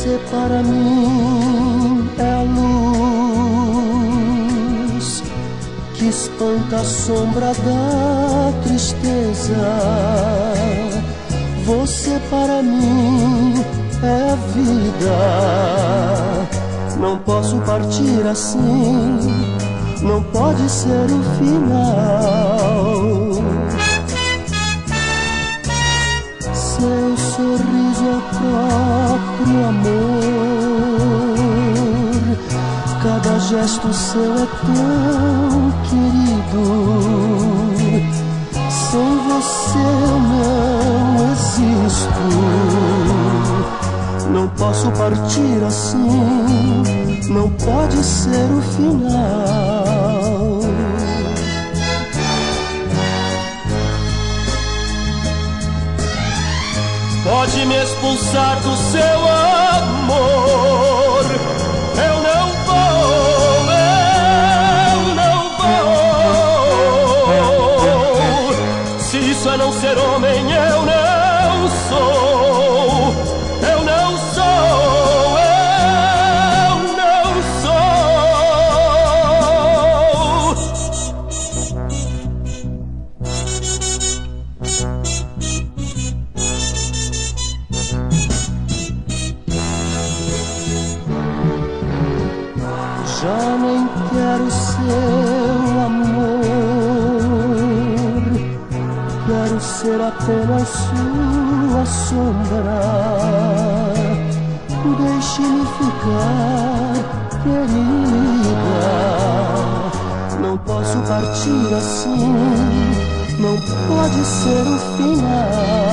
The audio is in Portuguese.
Você para mim é a luz que espanta a sombra da tristeza. Você para mim é a vida. Não posso partir assim, não pode ser o final. Seu sorriso é o próprio amor, cada gesto seu é tão querido. Sem você eu não existo. Não posso partir assim, não pode ser o final. Pode me expulsar do seu amor, eu não vou. Se isso é não ser homem, eu não sou. Eu não sou, eu não Já nem quero seu amor, quero ser apenas sua sombra. Deixe-me ficar, querida. Não posso partir assim, não pode ser o final.